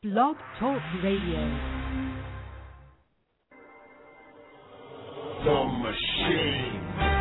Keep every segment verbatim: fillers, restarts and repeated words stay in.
Blog Talk Radio. The Machine.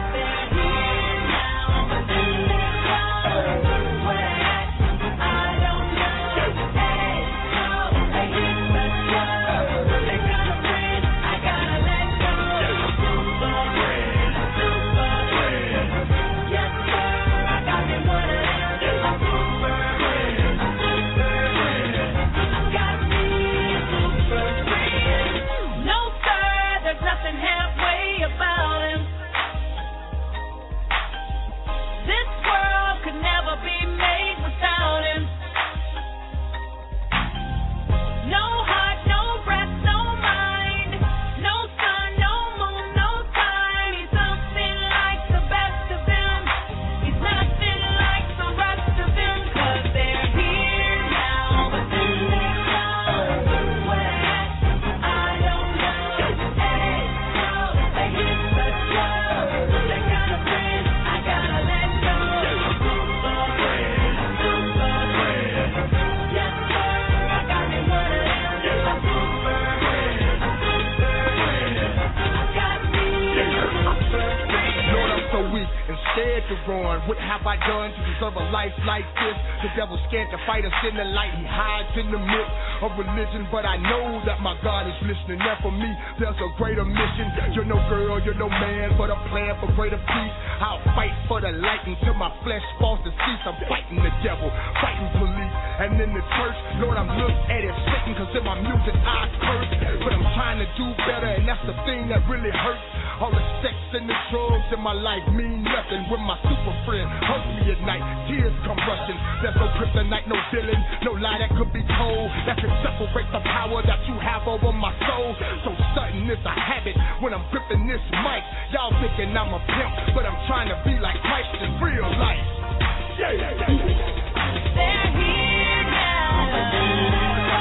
What have I done to deserve a life like this? The devil scared to fight us in the light. He hides in the midst of religion, but I know that my God is listening. And for me, there's a greater mission. You're no girl, you're no man, but a plan for greater peace. I'll fight for the light until my flesh falls to cease. I'm fighting the devil, fighting police. And in the church, Lord, I'm looked at as Satan, cause in my music I curse. But I'm trying to do better, and that's the thing that really hurts. All the sex and the drugs in my life mean nothing when my super friend hugs me at night. Tears come rushing. There's no kryptonite, no villain, no lie that could be told that can separate the power that you have over my soul. So sudden is a habit when I'm gripping this mic. Y'all thinking I'm a pimp, but I'm trying to be like Christ in real life. Yeah, yeah, yeah. They're here now.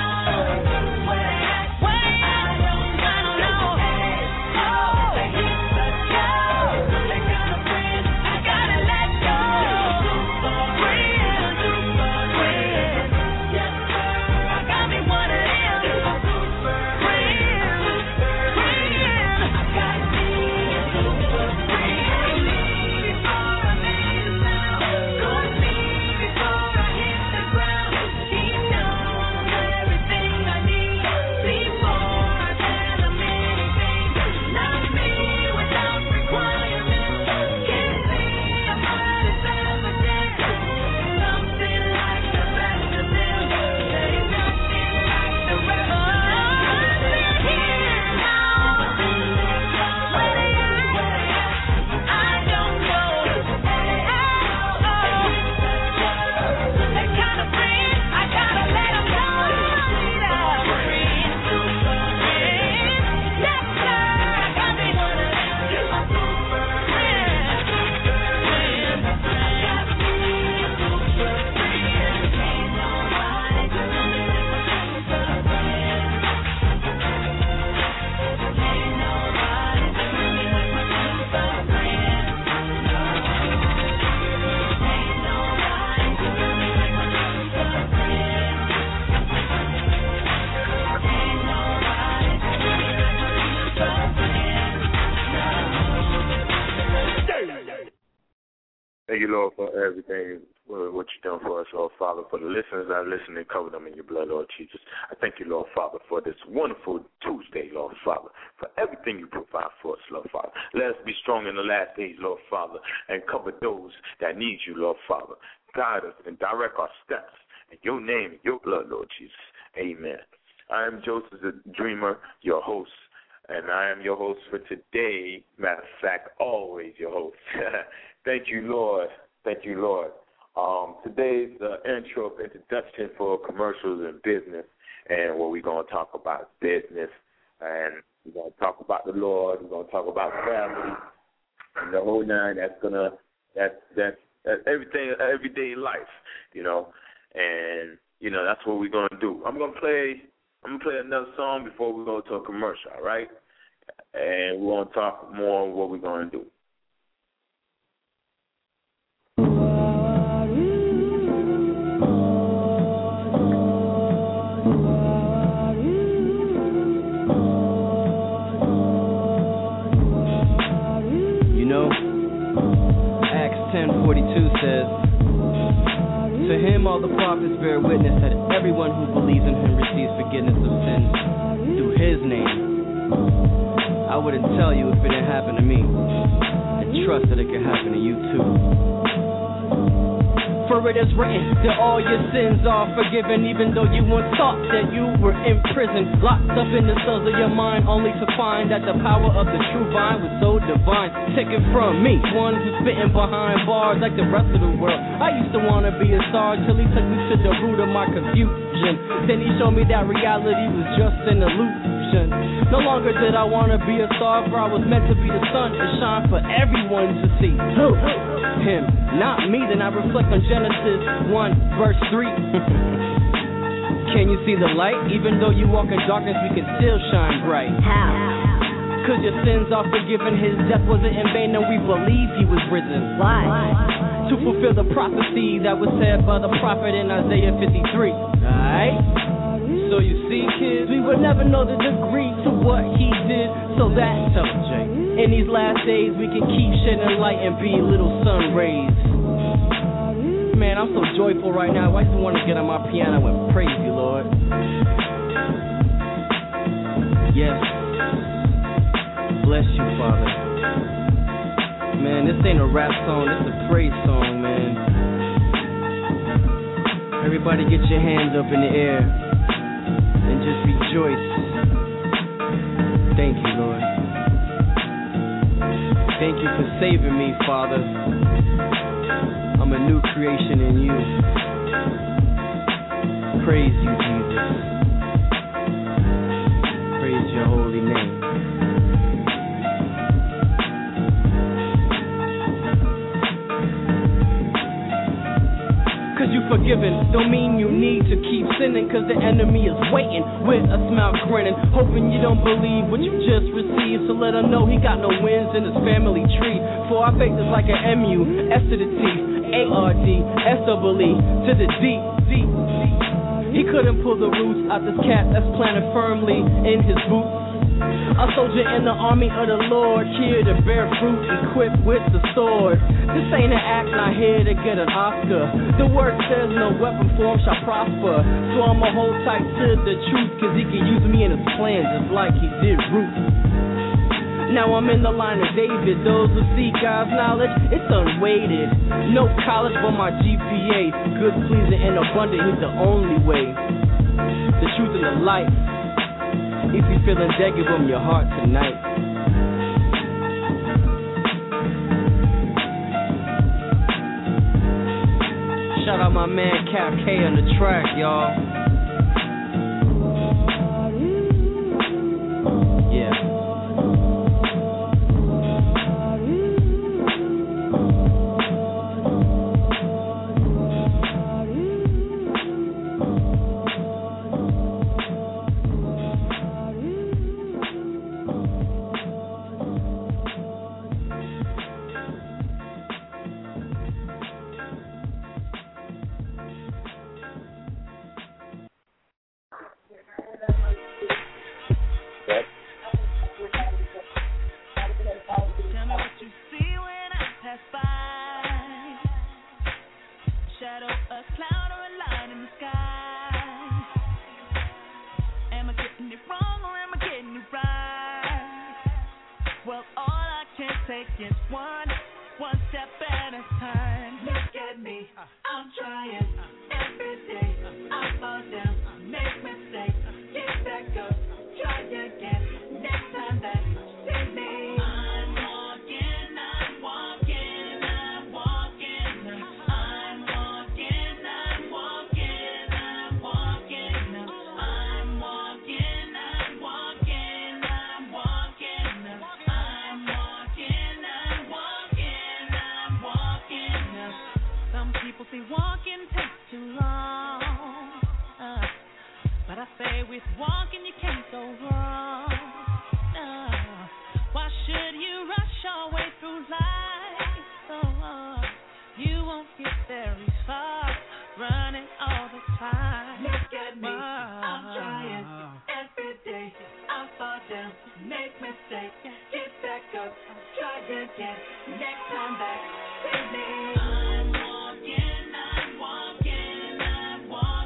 Thank you, Lord, for everything, what you've done for us, Lord Father, for the listeners that are listening, cover them in your blood, Lord Jesus. I thank you, Lord Father, for this wonderful Tuesday, Lord Father, for everything you provide for us, Lord Father. Let us be strong in the last days, Lord Father, and cover those that need you, Lord Father. Guide us and direct our steps in your name, in your blood, Lord Jesus. Amen. I am Joseph the Dreamer, your host, and I am your host for today. Matter of fact, always your host. Thank you, Lord. Thank you, Lord. Um, today's uh, intro, introduction for commercials and business, and what we're going to talk about business, and we're going to talk about the Lord. We're going to talk about family and the whole nine. That's gonna that's that's that's everything, everyday life, you know, and you know that's what we're going to do. I'm going to play. I'm going to play another song before we go to a commercial, all right? And we're going to talk more on what we're going to do. bear witness that everyone who believes in him receives forgiveness of sins through his name. I wouldn't tell you if it didn't happen to me. And trust that it could happen to you too. For it is written that all your sins are forgiven, even though you once thought that you were in prison, locked up in the cells of your mind, only to find that the power of the true vine was so divine. Taken from me, one who's spitting behind bars like the rest of the world. I used to want to be a star till he took me to the root of my confusion. Then he showed me that reality was just an illusion. No longer did I want to be a star, for I was meant to be the sun to shine for everyone to see. Who? Him, not me. Then I reflect on Genesis one verse three. Can you see the light? Even though you walk in darkness, we can still shine bright. How? Cause your sins are forgiven. His death wasn't in vain, and we believe he was risen. Why? To fulfill the prophecy that was said by the prophet in Isaiah fifty-three. Alright? So you see, kids, we would never know the degree to what he did. So that tells Jay, in these last days we can keep shedding light and be little sun rays. Man, I'm so joyful right now. I just want to get on my piano and praise you, Lord. Yes. Bless you, Father. Man, this ain't a rap song, this is a praise song, man. Everybody get your hands up in the air and just rejoice. Thank you, Lord. Thank you for saving me, Father. I'm a new creation in you. Praise you, Jesus. Praise your holy name. Cause you forgiven don't mean you need to keep sinning, cause the enemy is waiting with a smile grinning, hoping you don't believe what you just received. So let him know he got no wins in his family tree. For our faith is like an M U, S to the T, A R D, S double E to the D, D, D. He couldn't pull the roots out this cat that's planted firmly in his boots. A soldier in the army of the Lord, here to bear fruit, equipped with the sword. This ain't an act, not here to get an Oscar. The word says no weapon form shall prosper. So I'ma hold tight to the truth, cause he can use me in his plan just like he did Ruth. Now I'm in the line of David. Those who seek God's knowledge, it's unweighted. No college but my G P A. Good, pleasing, and abundant, he's the only way. The truth and the life. If you feeling dead, give him your heart tonight. Shout out my man Cap K on the track, y'all. Yeah. I'm walking, I'm walking, I'm walking.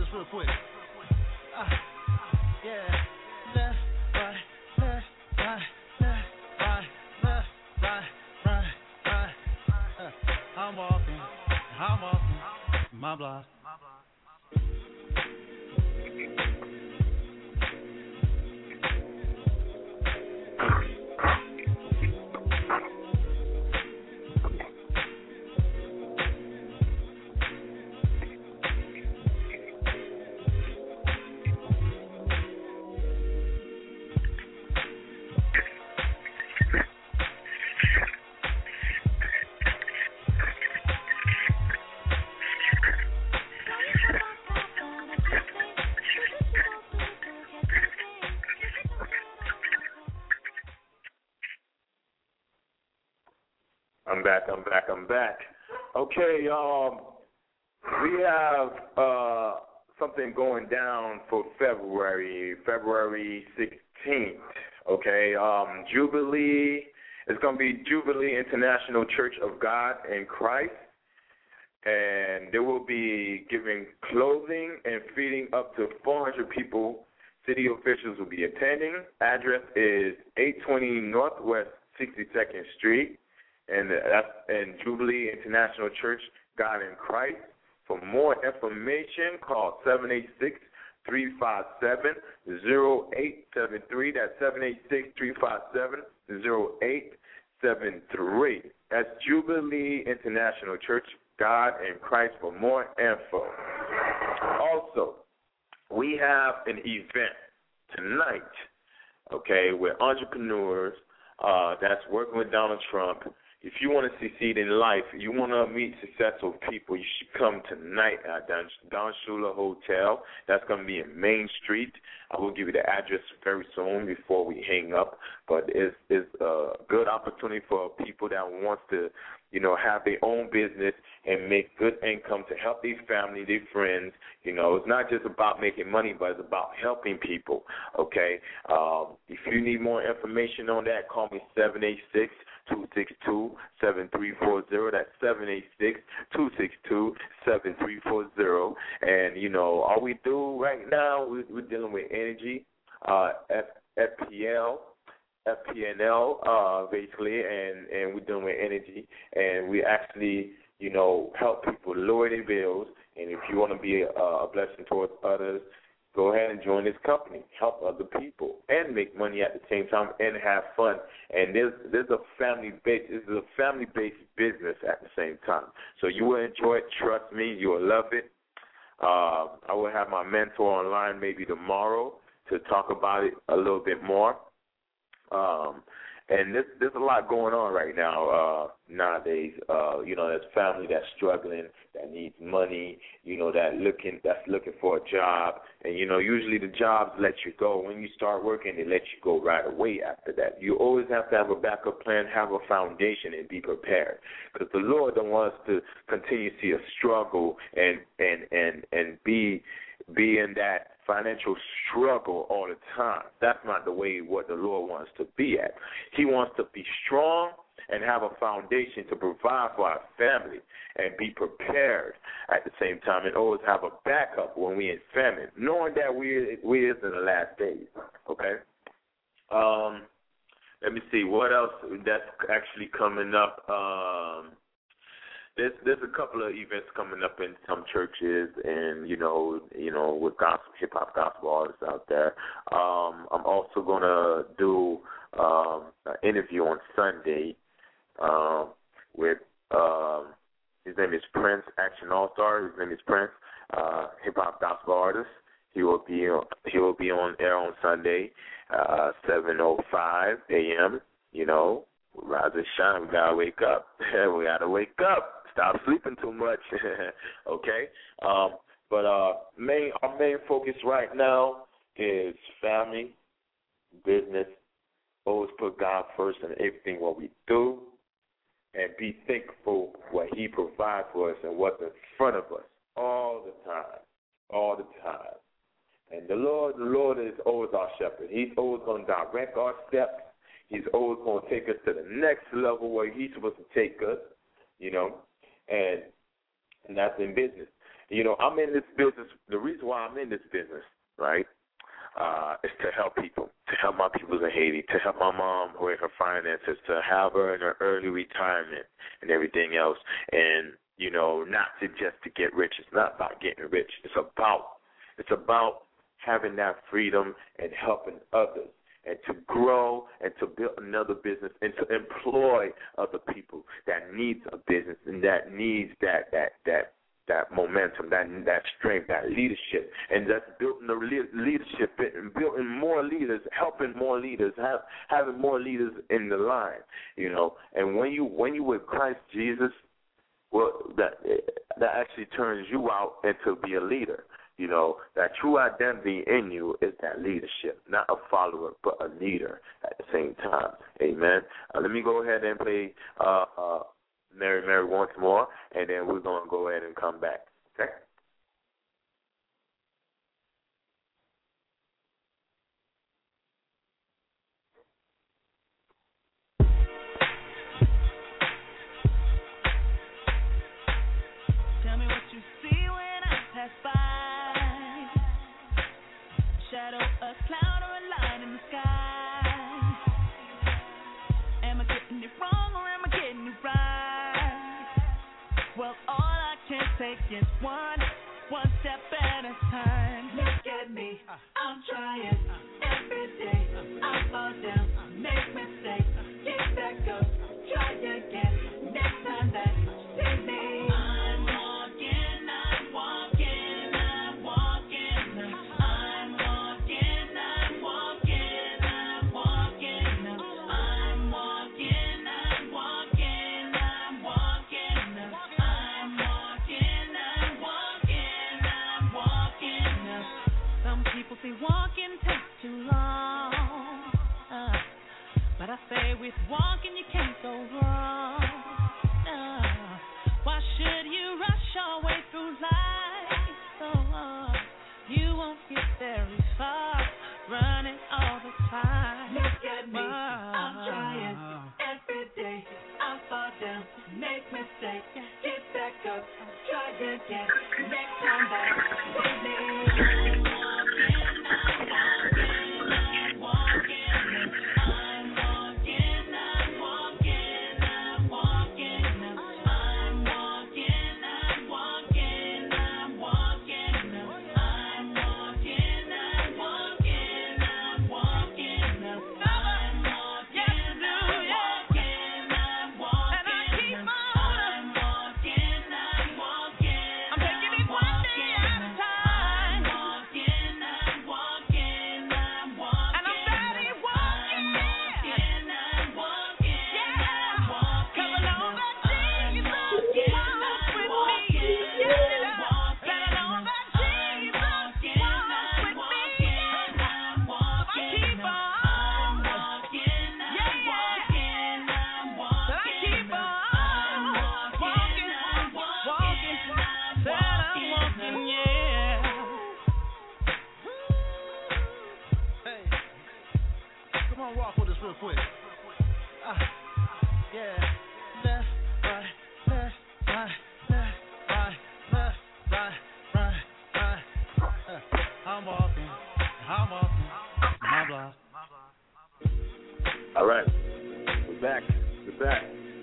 this real quick. Uh, yeah. Left, right, left, right, left, right, left, right, right, right. Uh, I'm walking, I'm walking my block. I'm back, I'm back, I'm back. Okay, um, we have uh, something going down for February, February sixteenth, okay? Um, Jubilee, it's going to be Jubilee International Church of God in Christ, and they will be giving clothing and feeding up to four hundred people. City officials will be attending. Address is eight twenty Northwest sixty-second Street. And that's in Jubilee International Church, God in Christ. For more information, call seven eight six, three five seven, zero eight seven three. That's seven eight six, three five seven, zero eight seven three. That's Jubilee International Church, God in Christ, for more info. Also, we have an event tonight, okay, with entrepreneurs uh, that's working with Donald Trump. If you want to succeed in life, you want to meet successful people, you should come tonight at Don, Don Shula Hotel. That's going to be in Main Street. I will give you the address very soon before we hang up. But it's, it's a good opportunity for people that wants to, you know, have their own business and make good income to help their family, their friends. You know, it's not just about making money, but it's about helping people, okay? Um, if you need more information on that, call me seven eight six, two six two, seven three four zero. That's seven eight six, two six two, seven three four zero. And, you know, all we do right now, we, we're dealing with energy, uh, F, FPL, F P N L, uh, basically, and, and we're dealing with energy. And we actually, you know, help people lower their bills. And if you want to be a, a blessing towards others, go ahead and join this company, help other people, and make money at the same time and have fun. And there's there's a family base. This is a family based business at the same time. So you will enjoy it. Trust me, you will love it. Uh, I will have my mentor online maybe tomorrow to talk about it a little bit more. Um, and there's, there's a lot going on right now uh, nowadays. Uh, you know, there's family that's struggling, that needs money, you know, that looking that's looking for a job. And, you know, usually the jobs let you go. When you start working, they let you go right away after that. You always have to have a backup plan, have a foundation, and be prepared. Because the Lord don't want us to continue to see a struggle and, and, and, and be be in that financial struggle all the time. That's not the way what the Lord wants to be at. He wants to be strong and have a foundation to provide for our family and be prepared at the same time and always have a backup when we're in famine, knowing that we we is in the last days, okay? Um, let me see, what else that's actually coming up? Um, There's there's a couple of events coming up in some churches, and you know you know with gospel hip hop gospel artists out there. Um, I'm also gonna do um, an interview on Sunday um, with um, his name is Prince, Action All Star. His name is Prince, uh, hip hop gospel artist. He will be he will be on air on Sunday, uh, seven oh five a.m. You know, rise and shine. We gotta wake up. we gotta wake up. Stop sleeping too much, okay? Um, but uh, main our main focus right now is family, business. Always put God first in everything what we do, and be thankful what He provides for us and what's in front of us all the time, all the time. And the Lord, the Lord is always our shepherd. He's always going to direct our steps. He's always going to take us to the next level where He's supposed to take us, you know. And, and that's in business. you know, I'm in this business. The reason why I'm in this business, right, uh, is to help people, to help my people in Haiti, to help my mom with her finances, to have her in her early retirement and everything else. And, you know, not to just to get rich. It's not about getting rich. It's about, it's about having that freedom and helping others, and to grow and to build another business and to employ other people that needs a business and that needs that that that that momentum, that that strength, that leadership, and that's building the leadership and building more leaders, helping more leaders, have having more leaders in the line, you know. And when you when you with Christ Jesus, well, that that actually turns you out into be a leader. You know, that true identity in you is that leadership, not a follower, but a leader at the same time. Amen. Uh, let me go ahead and play uh, uh, Mary Mary once more, and then we're going to go ahead and come back. Okay? Tell me what you see when I pass by. Shadow, a cloud, or a line in the sky. Am I getting it wrong or am I getting it right? Well, all I can take is one, one step at a time. Look at me, I'm trying every day. I fall down, make mistakes, get back up, try again. Next time that you see me, I'm walking, I'm walking, I'm walking. I'm walking, I'm walking, I'm walking. I'm walking, I'm walking, I'm walking. I'm walking, I'm walking, I'm walking. Some people say walking takes too long, uh, but I say with walking you can't go wrong. Uh, why should you rush your way through life so long? You won't get very far running all the time. Look at me, I'm trying every day. I fall down, make mistakes, get back up, try again. Next time back, with me. I'm walking, I'm walking, I'm walking. I'm walking, I'm walking, I'm walking. I'm walking, I'm walking, I'm walking. I'm walking, I'm walking, I'm walking. I'm walking, I'm walking, I'm walking. And I keep on. I'm walking, I'm walking. I'm taking it one day at a time. I'm walking, I'm walking, I'm walking. And I'm steady walking. I'm walking, I'm walking, I'm walking. 'Cause I know that Jesus walks with me. Yeah, that I know that Jesus walks with me. I'm walking, I'm walking, I'm walking, I'm walking. That I keep on walking, walking, that I'm walking, yeah. Hey, come on, walk with us real quick. Ah, yeah. Left, right, left, right, left, right, left, right, right, right. Uh, I'm walking, I'm walking, my block. All right. We're back. We're back.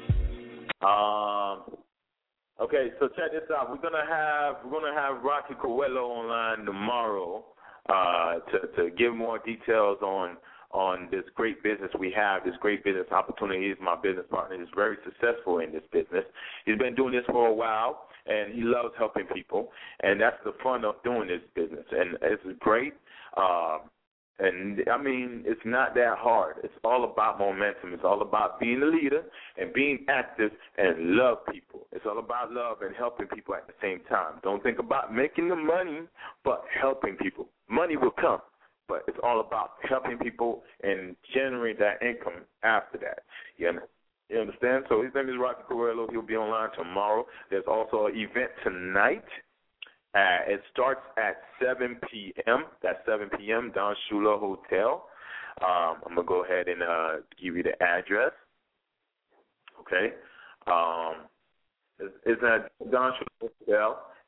Um, okay, so check this out. We're gonna have we're gonna have Rocky Coelho online tomorrow uh, to to give more details on on this great business we have, this great business opportunity. He's my business partner. He's very successful in this business. He's been doing this for a while, and he loves helping people, and that's the fun of doing this business. And it's great. Um, And, I mean, it's not that hard. It's all about momentum. It's all about being a leader and being active and love people. It's all about love and helping people at the same time. Don't think about making the money, but helping people. Money will come, but it's all about helping people and generate that income after that. You you understand? So his name is Rocky Coelho. He'll be online tomorrow. There's also an event tonight. Uh, it starts at seven p.m. That's seven p.m. Don Shula Hotel. Um, I'm going to go ahead and uh, give you the address. Okay. Um, it's, it's at Don Shula Hotel,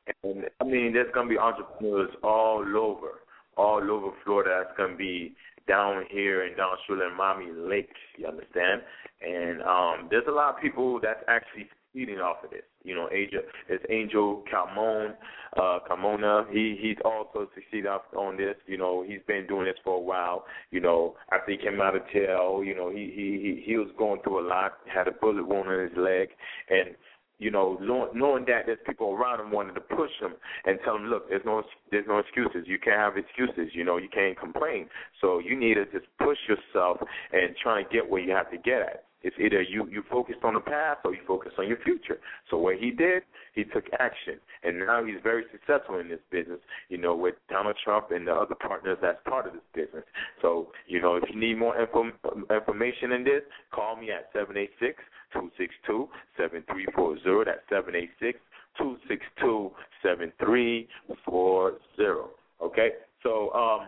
And, I mean, there's going to be entrepreneurs all over, all over Florida that's going to be down here in down Suleimani Lake, you understand? And um, there's a lot of people that's actually feeding off of this. You know, Angel, it's Angel Calmon, uh, Carmona. He he's also succeeded off on this. You know, he's been doing this for a while. You know, after he came out of jail, you know, he he he, he was going through a lot. Had a bullet wound in his leg, and you know, knowing that there's people around him wanting to push him and tell him, look, there's no there's no excuses. You can't have excuses. You know, you can't complain. So you need to just push yourself and try and get where you have to get at. It's either you, you focused on the past or you focus on your future. So what he did, he took action. And now he's very successful in this business, you know, with Donald Trump and the other partners that's part of this business. So, you know, if you need more info, information in this, call me at seven eight six, two six two, seven three four zero. That's seven eight six, two six two, seven three four zero. Okay? So, um,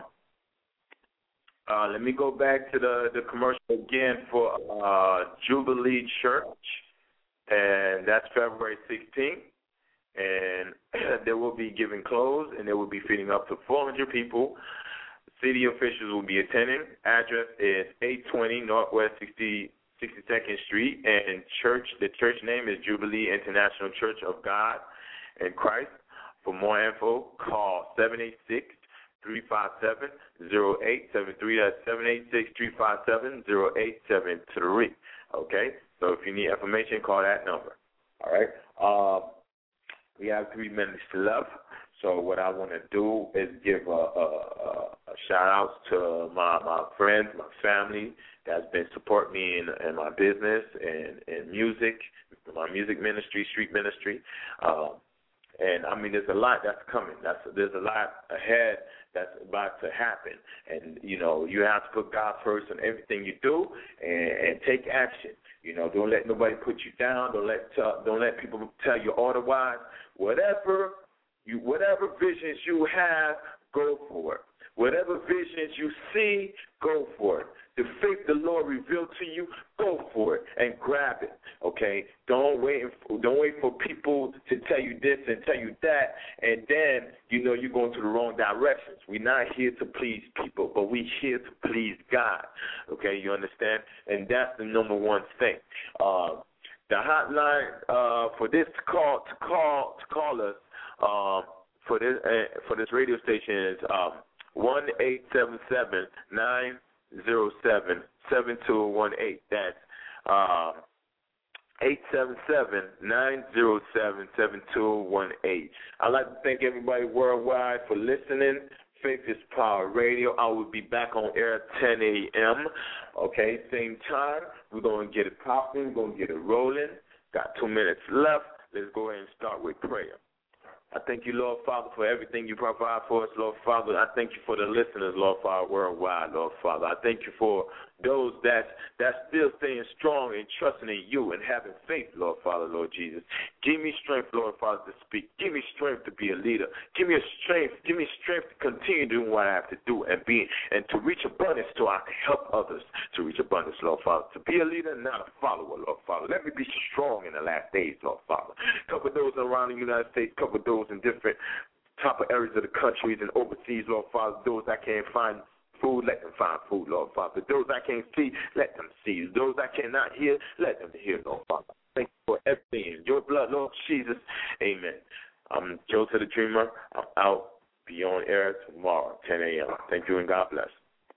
Uh, let me go back to the, the commercial again for uh, Jubilee Church, and that's February sixteenth. And they will be giving clothes, and they will be feeding up to four hundred people. City officials will be attending. Address is eight twenty Northwest sixty-second Street, and church. The church name is Jubilee International Church of God and Christ. For more info, call seven eight six, three five seven, zero eight seven three. That's seven eight six, three five seven, zero eight seven three. Okay? So if you need information, call that number. All right? Uh, we have three minutes left. So what I want to do is give a, a, a shout-out to my, my friends, my family that's been supporting me in, in my business and in music, my music ministry, street ministry. Um, And, I mean, there's a lot that's coming. That's There's a lot ahead that's about to happen. And, you know, you have to put God first in everything you do and, and take action. You know, don't let nobody put you down. Don't let uh, don't let people tell you otherwise. Whatever you, whatever visions you have, go for it. Whatever visions you see, go for it. The faith the Lord revealed to you, go for it and grab it. Okay? Don't wait. Don't wait for people to tell you this and tell you that, and then you know you're going to the wrong directions. We're not here to please people, but we're here to please God. Okay? You understand? And that's the number one thing. Uh, the hotline uh, for this call to call to call us uh, for this uh, for this radio station is um, one eight seven seven nine zero seven seven two one eight. That's uh, eight seven seven nine zero seven seven two one eight. I'd like to thank everybody worldwide for listening. Faith is Power Radio. I will be back on air at ten a.m. Okay, same time. We're going to get it popping. We're going to get it rolling. Got two minutes left. Let's go ahead and start with prayer. I thank you, Lord Father, for everything you provide for us, Lord Father. I thank you for the listeners, Lord Father, worldwide, Lord Father. I thank you for those that that's still staying strong and trusting in you and having faith, Lord Father, Lord Jesus. Give me strength, Lord Father, to speak. Give me strength to be a leader. Give me a strength. Give me strength to continue doing what I have to do and be and to reach abundance so I can help others to reach abundance, Lord Father. To be a leader, not a follower, Lord Father. Let me be strong in the last days, Lord Father. Cover those around the United States. Cover those in different type of areas of the countries and overseas, Lord Father. Those that can't find food, let them find food, Lord Father. Those I can't see, let them see. Those I cannot hear, let them hear, Lord Father. Thank you for everything. In your blood, Lord Jesus. Amen. I'm Joe to the Dreamer. I'm out. Be on air tomorrow, ten a.m. Thank you and God bless.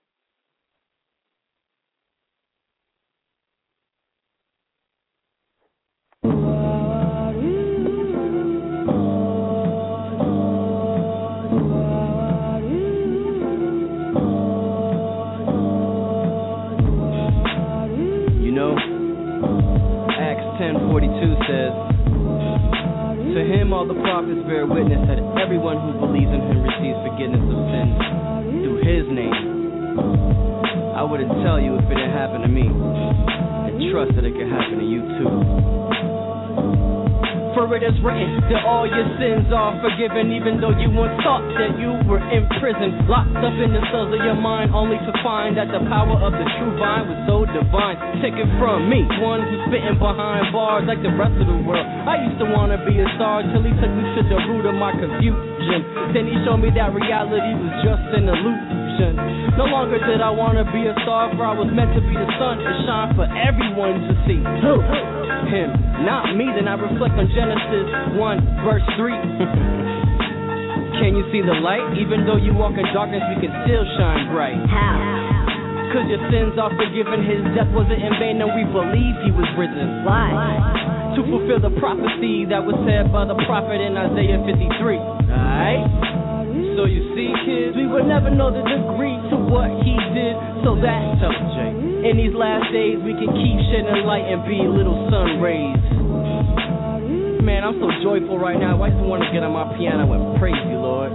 Says, to him all the prophets bear witness that everyone who believes in him receives forgiveness of sins through his name. I wouldn't tell you if it had happened to me, and trust that it could happen to you too. For it is written that all your sins are forgiven, even though you once thought that you were in prison, locked up in the cells of your mind, only to find that the power of the true vine was so divine. Taken from me, one who's spitting behind bars like the rest of the world. I used to want to be a star till he took me to the root of my confusion. Then he showed me that reality was just an illusion. No longer did I want to be a star, for I was meant to be the sun and shine for everyone to see. Who? Him, not me. Then I reflect on Genesis one verse three. Can you see the light? Even though you walk in darkness, we can still shine bright. How? Cause your sins are forgiven. His death wasn't in vain, and we believe he was risen. Why? To fulfill the prophecy that was said by the prophet in Isaiah fifty-three. Alright? So you see, kids, we would never know the degree to what he did. So that's L J. In these last days, we can keep shedding light and be little sun rays. Man, I'm so joyful right now. I just want to get on my piano and praise you, Lord.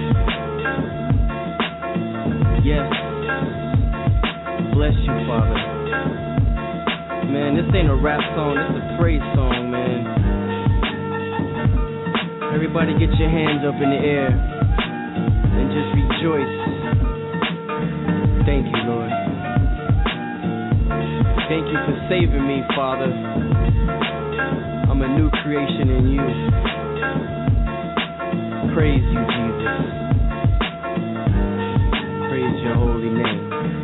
Yes. Bless you, Father. Man, this ain't a rap song. This is a praise song, man. Everybody get your hands up in the air and just rejoice. Thank you, Lord. Thank you for saving me, Father. I'm a new creation in you. Praise you, Jesus. Praise your holy name.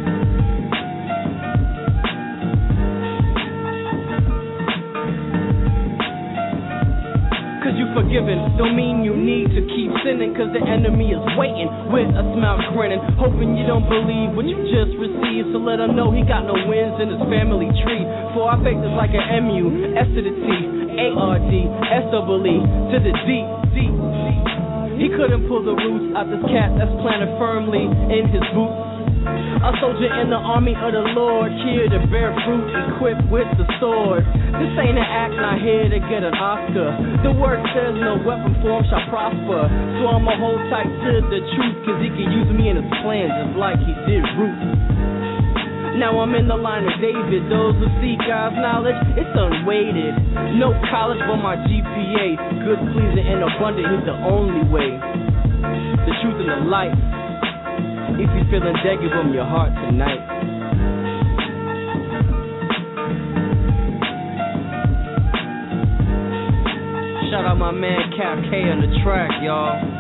Cause you forgiven don't mean you need to keep sinning, cause the enemy is waiting with a smile grinning, hoping you don't believe what you just received. So let him know he got no wins in his family tree. For our faith is like an M U, S to the T, A R D, S double E to the D, D, D. He couldn't pull the roots out this cat that's planted firmly in his boots. A soldier in the army of the Lord, here to bear fruit, equipped with the sword. This ain't an act, not here to get an Oscar. The word says no weapon form shall prosper. So I'ma hold tight to the truth, cause he can use me in his plan just like he did Ruth. Now I'm in the line of David. Those who seek God's knowledge, it's unweighted. No college but my G P A. Good, pleasing, and abundant, he's the only way. The truth and the light. If you're feeling dead, give him your heart tonight. Shout out my man Cap K on the track, y'all.